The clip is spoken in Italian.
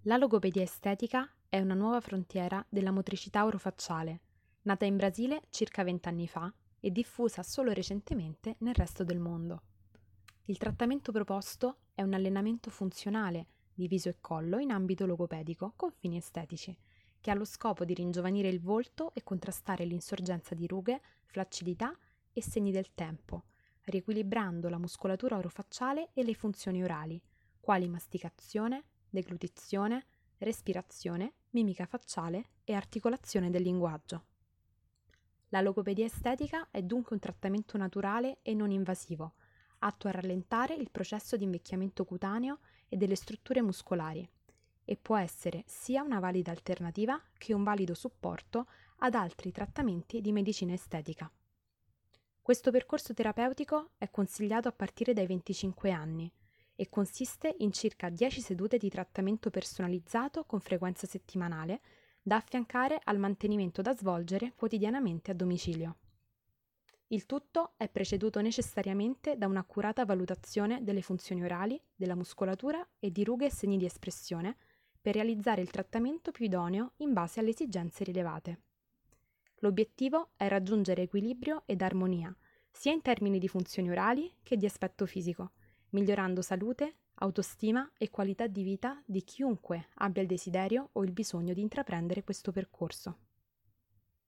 La logopedia estetica è una nuova frontiera della motricità orofacciale, nata in Brasile circa 20 anni fa e diffusa solo recentemente nel resto del mondo. Il trattamento proposto è un allenamento funzionale di viso e collo in ambito logopedico con fini estetici, che ha lo scopo di ringiovanire il volto e contrastare l'insorgenza di rughe, flaccidità e segni del tempo, riequilibrando la muscolatura orofacciale e le funzioni orali, quali masticazione, deglutizione, respirazione, mimica facciale e articolazione del linguaggio. La logopedia estetica è dunque un trattamento naturale e non invasivo, atto a rallentare il processo di invecchiamento cutaneo e delle strutture muscolari, e può essere sia una valida alternativa che un valido supporto ad altri trattamenti di medicina estetica. Questo percorso terapeutico è consigliato a partire dai 25 anni e consiste in circa 10 sedute di trattamento personalizzato con frequenza settimanale da affiancare al mantenimento da svolgere quotidianamente a domicilio. Il tutto è preceduto necessariamente da un'accurata valutazione delle funzioni orali, della muscolatura e di rughe e segni di espressione per realizzare il trattamento più idoneo in base alle esigenze rilevate. L'obiettivo è raggiungere equilibrio ed armonia, sia in termini di funzioni orali che di aspetto fisico, migliorando salute, autostima e qualità di vita di chiunque abbia il desiderio o il bisogno di intraprendere questo percorso.